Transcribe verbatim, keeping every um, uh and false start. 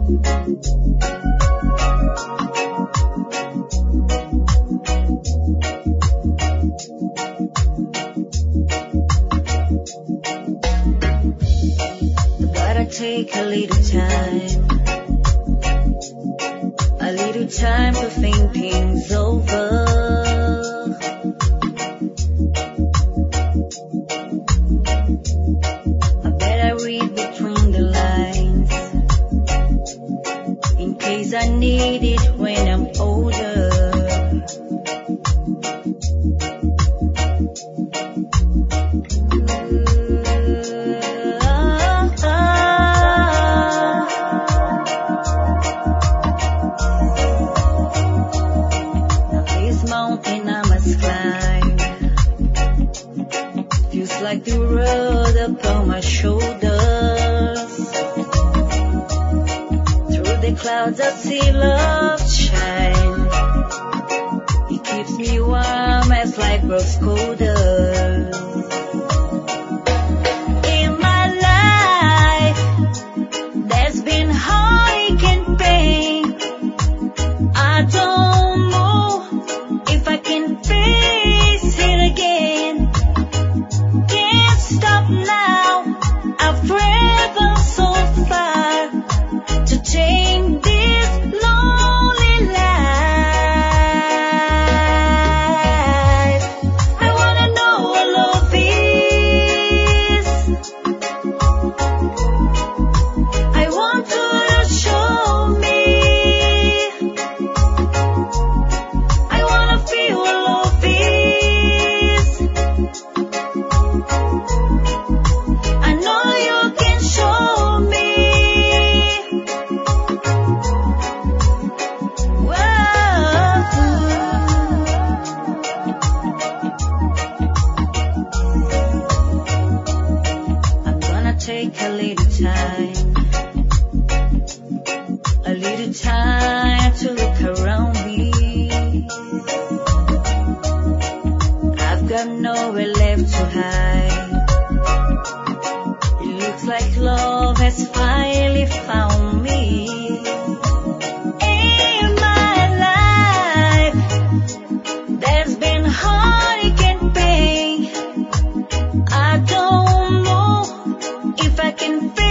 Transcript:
Gotta take a little time, a little time to think things over. I better read between the lines, in case I need it when I'm older. Like the road upon my shoulders, through the clouds I see love shine. It keeps me warm as life grows colder. In my life there's been heartache and pain. I don't know if I can face it again. Stop now, I've traveled so far to change this lonely life. I wanna know what love is. I want you to show me. I wanna feel what love is. Take a little time, a little time to look around me. I've got nowhere left to hide. It looks like love has finally found me. In my life there's been heartache and pain. I don't know if I can feel